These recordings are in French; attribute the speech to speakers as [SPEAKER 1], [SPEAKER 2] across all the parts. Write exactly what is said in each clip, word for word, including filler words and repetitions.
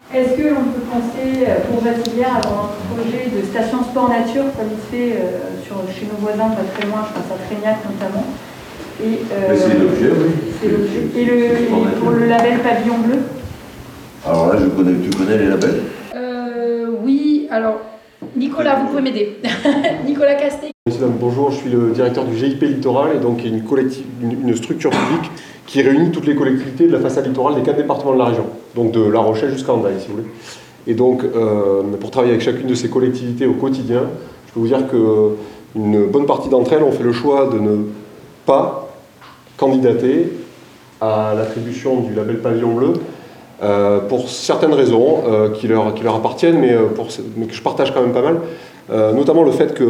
[SPEAKER 1] Est-ce que l'on peut penser pour Vassilière avoir un projet de station sport nature comme il se fait euh, sur, chez nos voisins, pas très loin, je pense à Trégnac notamment. Et, euh,
[SPEAKER 2] c'est l'objet, oui.
[SPEAKER 1] C'est l'objet. Et, le, et pour le label Pavillon Bleu?
[SPEAKER 2] Alors là, je connais, tu connais les labels?
[SPEAKER 3] euh, Oui, alors Nicolas, vous pouvez m'aider. Nicolas Castet.
[SPEAKER 4] Bonjour, je suis le directeur du G I P Littoral, et donc une, collective, une, une structure publique qui réunit toutes les collectivités de la façade littorale des quatre départements de la région, donc de La Rochelle jusqu'à Hendaye, si vous voulez. Et donc, euh, pour travailler avec chacune de ces collectivités au quotidien, je peux vous dire qu'une bonne partie d'entre elles ont fait le choix de ne pas candidater à l'attribution du label Pavillon Bleu, euh, pour certaines raisons euh, qui, leur, qui leur appartiennent, mais, pour, mais que je partage quand même pas mal. Euh, notamment le fait qu'on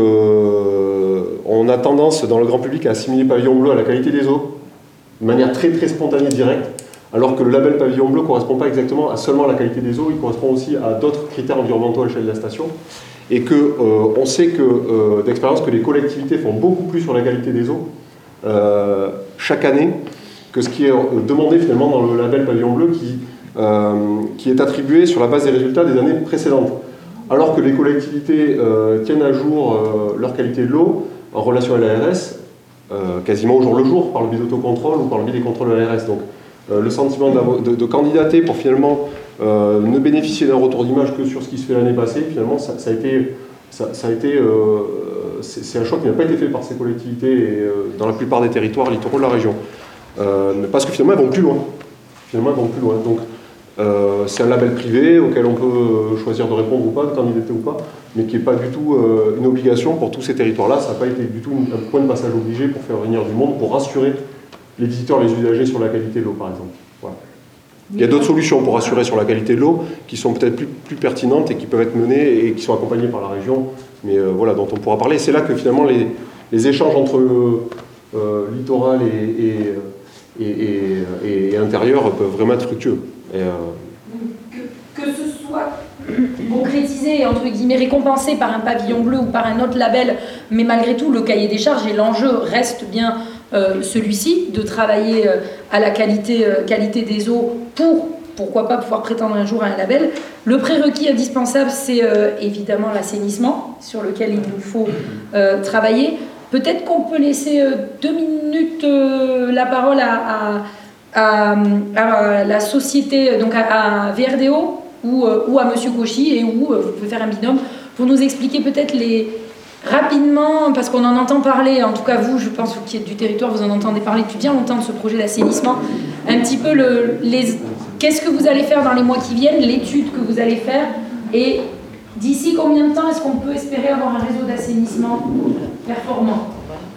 [SPEAKER 4] euh, a tendance dans le grand public à assimiler Pavillon Bleu à la qualité des eaux, de manière très très spontanée, directe, alors que le label Pavillon Bleu ne correspond pas exactement à seulement la qualité des eaux, il correspond aussi à d'autres critères environnementaux à l'échelle de la station, et qu'on euh, sait que, euh, d'expérience que les collectivités font beaucoup plus sur la qualité des eaux euh, chaque année que ce qui est demandé finalement dans le label Pavillon Bleu qui, euh, qui est attribué sur la base des résultats des années précédentes. Alors que les collectivités euh, tiennent à jour euh, leur qualité de l'eau en relation à l'A R S, euh, quasiment au jour le jour, par le biais d'autocontrôle ou par le biais des contrôles de l'A R S. Donc euh, le sentiment de, de candidater pour finalement euh, ne bénéficier d'un retour d'image que sur ce qui se fait l'année passée, finalement ça, ça a été, ça, ça a été euh, c'est un choix qui n'a pas été fait par ces collectivités et, euh, dans la plupart des territoires littoraux de la région. Euh, parce que finalement elles vont plus loin. Finalement elles vont plus loin. Donc, Euh, c'est un label privé auquel on peut choisir de répondre ou pas, de candidater ou pas, mais qui n'est pas du tout euh, une obligation pour tous ces territoires-là. Ça n'a pas été du tout un point de passage obligé pour faire venir du monde, pour rassurer les visiteurs, les usagers sur la qualité de l'eau, par exemple. Voilà. Il y a d'autres solutions pour rassurer sur la qualité de l'eau qui sont peut-être plus, plus pertinentes et qui peuvent être menées et qui sont accompagnées par la région, mais euh, voilà, dont on pourra parler. C'est là que finalement les, les échanges entre euh, littoral et, et, et, et, et intérieur peuvent vraiment être fructueux. Et euh...
[SPEAKER 3] que, que ce soit concrétisé, entre guillemets, récompensé par un pavillon bleu ou par un autre label, mais malgré tout, le cahier des charges et l'enjeu reste bien euh, celui-ci, de travailler euh, à la qualité, euh, qualité des eaux pour, pourquoi pas, pouvoir prétendre un jour à un label. Le prérequis indispensable, c'est euh, évidemment l'assainissement, sur lequel il nous faut euh, travailler. Peut-être qu'on peut laisser euh, deux minutes euh, la parole à... à À, à la société, donc à, à V R D O ou, ou à Monsieur Cauchy, et où vous pouvez faire un binôme pour nous expliquer peut-être les rapidement, parce qu'on en entend parler, en tout cas vous, je pense, vous qui êtes du territoire, vous en entendez parler depuis bien longtemps de ce projet d'assainissement, un petit peu le, les, qu'est-ce que vous allez faire dans les mois qui viennent, l'étude que vous allez faire, et d'ici combien de temps est-ce qu'on peut espérer avoir un réseau d'assainissement performant?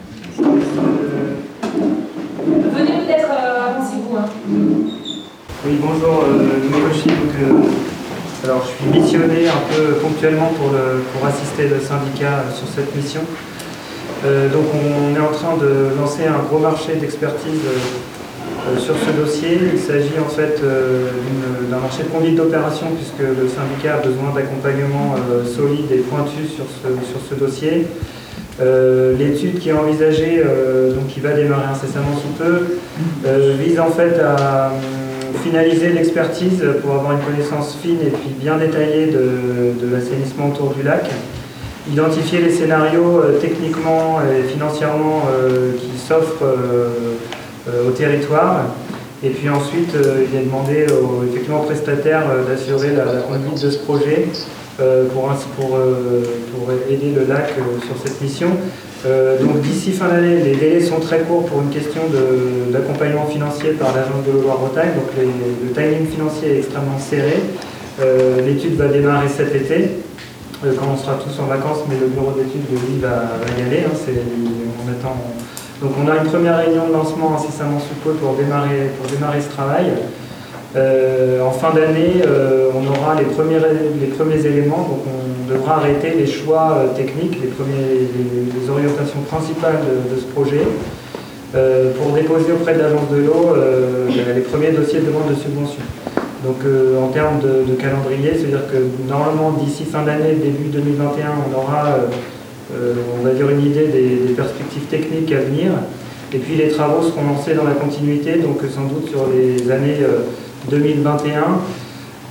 [SPEAKER 3] Venez peut-être euh, avancez-vous. Hein.
[SPEAKER 5] Oui, bonjour, euh, Cauchy, donc, euh, alors je suis missionné un peu ponctuellement pour, le, pour assister le syndicat sur cette mission. Euh, donc on est en train de lancer un gros marché d'expertise euh, sur ce dossier. Il s'agit en fait euh, d'un marché de conduite d'opération, puisque le syndicat a besoin d'accompagnement euh, solide et pointu sur ce, sur ce dossier. Euh, L'étude qui est envisagée, euh, donc qui va démarrer incessamment sous peu, euh, vise en fait à euh, finaliser l'expertise pour avoir une connaissance fine et puis bien détaillée de, de l'assainissement autour du lac, identifier les scénarios euh, techniquement et financièrement euh, qui s'offrent euh, euh, au territoire, et puis ensuite euh, il est demandé aux, effectivement, aux prestataires euh, d'assurer la, la conduite de ce projet. Euh, pour, pour, euh, pour aider le lac euh, sur cette mission. Euh, donc d'ici fin d'année, les délais sont très courts pour une question d'accompagnement financier par l'agence de l'eau Loire-Bretagne, donc les, le timing financier est extrêmement serré. Euh, L'étude va démarrer cet été, euh, quand on sera tous en vacances, mais le bureau d'études de lui va, va y aller. Hein, on attend, donc on a une première réunion de lancement incessamment sous peu pour démarrer, pour démarrer ce travail. Euh, en fin d'année, euh, on aura les premiers, les premiers éléments, donc on devra arrêter les choix euh, techniques, les, premiers, les, les orientations principales de, de ce projet, euh, pour déposer auprès de l'agence de l'eau euh, les premiers dossiers de demande de subvention. Donc euh, en termes de, de calendrier, c'est-à-dire que normalement d'ici fin d'année, début deux mille vingt et un, on aura, euh, euh, on va dire, une idée des, des perspectives techniques à venir. Et puis les travaux seront lancés dans la continuité, donc sans doute sur les années euh, deux mille vingt et un,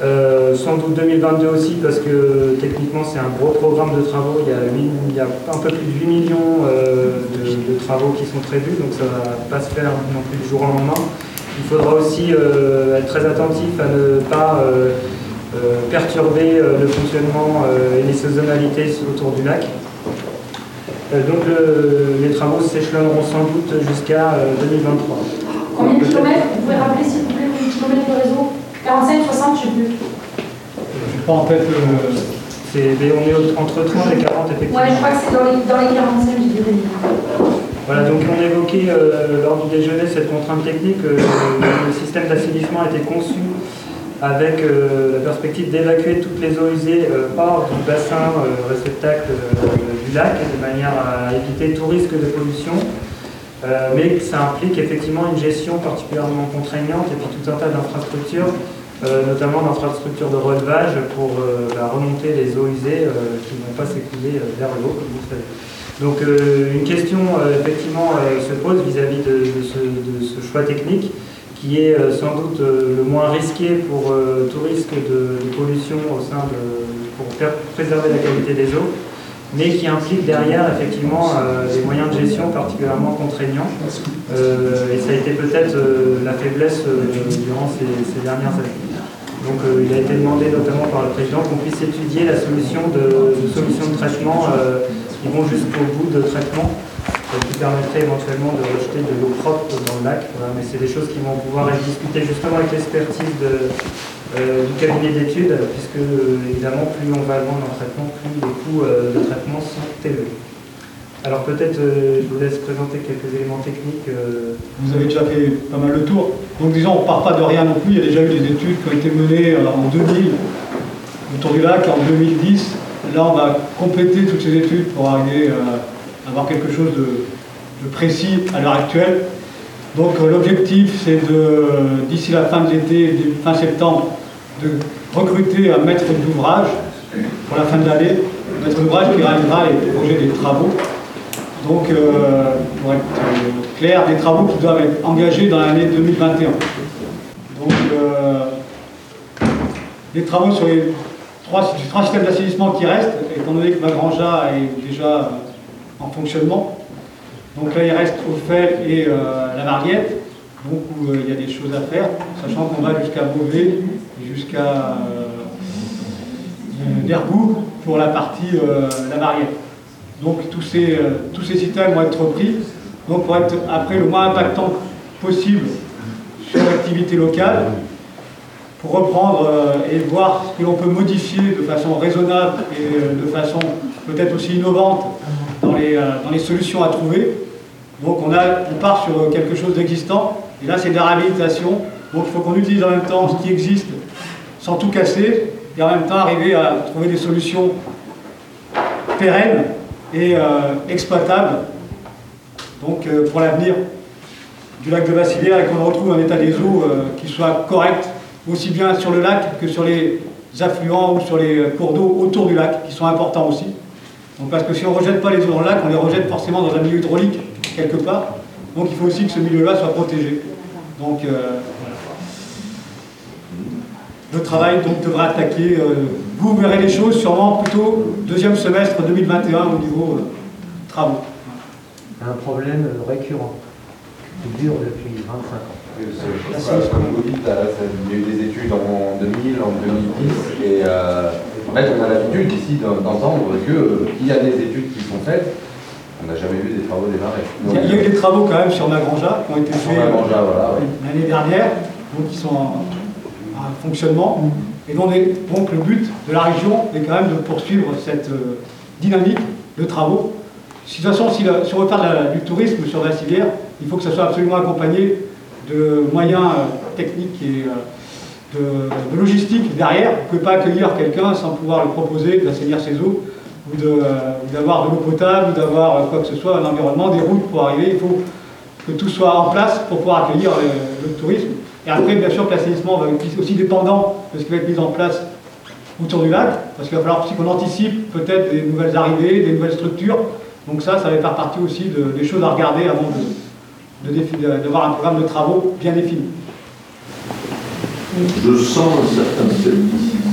[SPEAKER 5] Euh, sans doute deux mille vingt-deux aussi, parce que techniquement c'est un gros programme de travaux. Il y a, huit, il y a un peu plus de huit millions euh, de, de travaux qui sont prévus, donc ça ne va pas se faire non plus du jour au lendemain. Il faudra aussi euh, être très attentif à ne pas euh, euh, perturber euh, le fonctionnement euh, et les saisonnalités autour du lac. Euh, donc le, les travaux s'échelonneront sans doute jusqu'à euh, deux mille vingt-trois.
[SPEAKER 3] Combien de kilomètres? Vous pouvez rappeler s'il vous plaît combien de kilomètres de réseau? quarante-cinq, soixante, je ne sais plus.
[SPEAKER 6] Je n'ai pas en tête. Euh...
[SPEAKER 5] C'est, on est entre trente et quarante effectivement.
[SPEAKER 3] Ouais, je crois que c'est dans les, dans les quarante-cinq, je dirais.
[SPEAKER 5] Voilà, donc on évoquait euh, lors du déjeuner cette contrainte technique. Euh, le système d'assainissement a été conçu avec euh, la perspective d'évacuer toutes les eaux usées euh, hors du bassin euh, réceptacle euh, du lac, de manière à éviter tout risque de pollution. Euh, mais ça implique effectivement une gestion particulièrement contraignante et puis tout un tas d'infrastructures, euh, notamment d'infrastructures de relevage pour euh, bah, remonter les eaux usées euh, qui ne vont pas s'écouler euh, vers le haut, comme vous savez. Donc euh, une question euh, effectivement euh, se pose vis-à-vis de, de, ce, de ce choix technique qui est euh, sans doute euh, le moins risqué pour euh, tout risque de, de pollution au sein de, pour faire préserver la qualité des eaux, mais qui implique derrière effectivement euh, des moyens de gestion particulièrement contraignants. Euh, et ça a été peut-être euh, la faiblesse euh, durant ces, ces dernières années. Donc euh, il a été demandé notamment par le président qu'on puisse étudier la solution de, de solutions de traitement euh, qui vont jusqu'au bout de traitement, euh, qui permettrait éventuellement de rejeter de l'eau propre dans le lac. Voilà, mais c'est des choses qui vont pouvoir être discutées justement avec l'expertise de Euh, du cabinet d'études, puisque euh, évidemment plus on va loin dans le traitement, plus les coûts euh, de traitement sont élevés. Alors peut-être euh, je vous laisse présenter quelques éléments techniques. Euh...
[SPEAKER 6] Vous avez déjà fait pas mal le tour. Donc disons, on ne part pas de rien non plus, il y a déjà eu des études qui ont été menées euh, en deux mille autour du lac, en deux mille dix. Là on va compléter toutes ces études pour arriver euh, à avoir quelque chose de, de précis à l'heure actuelle. Donc euh, l'objectif c'est de, d'ici la fin de l'été, fin septembre, de recruter un maître d'ouvrage pour la fin de l'année, un maître d'ouvrage qui réalisera les projets des travaux. Donc, euh, pour être clair, des travaux qui doivent être engagés dans l'année deux mille vingt et un. Donc, euh, les travaux sur les trois, les trois systèmes d'assainissement qui restent, étant donné que Magranja est déjà en fonctionnement. Donc là, il reste Ophel et euh, la Mariette, donc où euh, il y a des choses à faire, sachant qu'on va jusqu'à Beauvais, jusqu'à euh, euh, Dergout pour la partie euh, la Mariette. Donc tous ces, euh, tous ces systèmes vont être repris, donc pour être après le moins impactant possible sur l'activité locale, pour reprendre euh, et voir ce que l'on peut modifier de façon raisonnable et euh, de façon peut-être aussi innovante dans les, euh, dans les solutions à trouver. Donc on, a, on part sur quelque chose d'existant, et là c'est de la réhabilitation, donc il faut qu'on utilise en même temps ce qui existe sans tout casser, et en même temps arriver à trouver des solutions pérennes et euh, exploitables donc, euh, pour l'avenir du lac de Bassivière, et qu'on retrouve un état des eaux euh, qui soit correct, aussi bien sur le lac que sur les affluents ou sur les cours d'eau autour du lac, qui sont importants aussi. Donc, parce que si on ne rejette pas les eaux dans le lac, on les rejette forcément dans un milieu hydraulique quelque part. Donc il faut aussi que ce milieu-là soit protégé. Donc euh, voilà. Le travail donc, devra attaquer, euh, vous verrez les choses sûrement plutôt deuxième semestre deux mille vingt et un au niveau euh, travaux.
[SPEAKER 7] Un problème récurrent qui dure depuis vingt-cinq ans.
[SPEAKER 8] C'est comme vous dites, là, il y a eu des études en deux mille, en deux mille dix, et euh, en fait on a l'habitude ici d'entendre qu'il euh, y a des études qui sont faites. On n'a jamais vu des travaux démarrer.
[SPEAKER 6] Il y, a, il y a eu des travaux quand même sur Magranja qui ont été faits
[SPEAKER 8] Magranja, voilà, oui.
[SPEAKER 6] l'année dernière, donc qui sont en, en fonctionnement. Et donc, donc le but de la région est quand même de poursuivre cette euh, dynamique de travaux. De toute façon, si, la, si on veut faire de la, du tourisme sur Bassivière, il faut que ça soit absolument accompagné de moyens euh, techniques et euh, de, de logistique derrière. On ne peut pas accueillir quelqu'un sans pouvoir lui proposer d'assainir ses eaux, ou d'avoir de, de l'eau potable, ou d'avoir euh, quoi que ce soit, un environnement, des routes pour arriver. Il faut que tout soit en place pour pouvoir accueillir le, le tourisme. Et après, bien sûr, que l'assainissement va être aussi dépendant de ce qui va être mis en place autour du lac, parce qu'il va falloir aussi qu'on anticipe peut-être des nouvelles arrivées, des nouvelles structures. Donc ça, ça va faire partie aussi de, des choses à regarder avant de, de, de, de voir un programme de travaux bien défini.
[SPEAKER 2] Je sens un certain scepticisme.